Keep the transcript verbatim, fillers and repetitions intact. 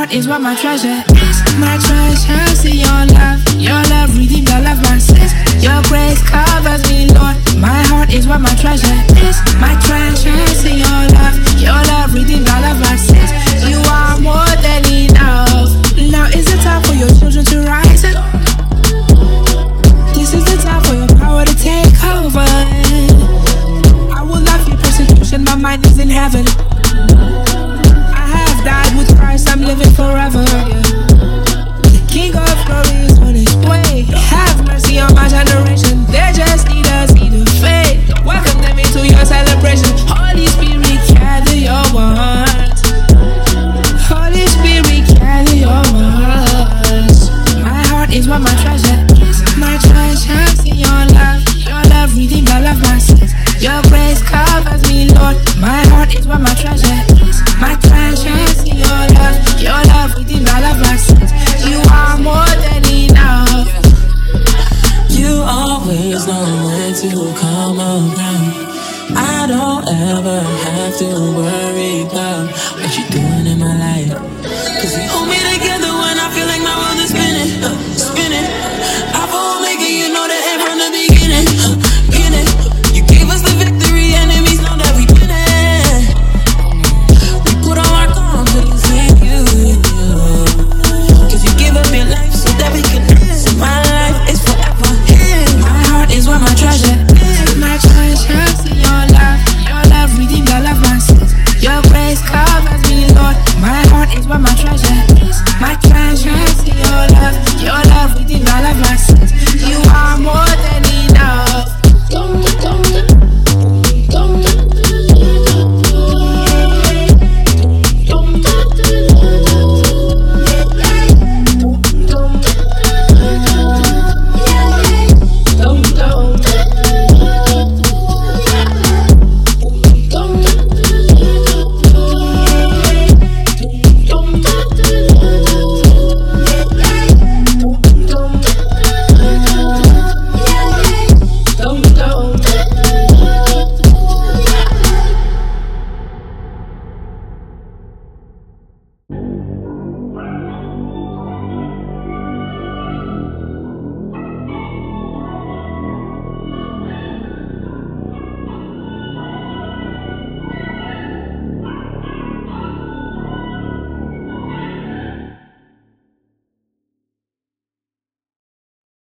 heart is what my treasure is. My treasure is your love. Your love redeemed all of my sins. Your grace covers me, Lord. My heart is what my treasure is. My treasure is your love. Your love redeemed all of my sins. You are more than enough. Now is the time for your children to rise up. This is the time for your power to take over. I will not fear persecution, my mind is in heaven. I have died with Christ, I'm living forever. The King of glory is on his way. Have mercy on my generation. They just need us, need a faith. Welcome them into your celebration. Holy Spirit, carry your words. Holy Spirit, carry your words. My heart is what my treasure is. My treasure is in your love. Your love redeemed all of my sins. Your grace covers me, Lord. My heart is what my treasure is. My treasure is in your love. Your love redeemed all of my sins. You are more than enough. You always know when to come around. I don't ever have to worry about what you're doing in my life, 'cause you hold me down.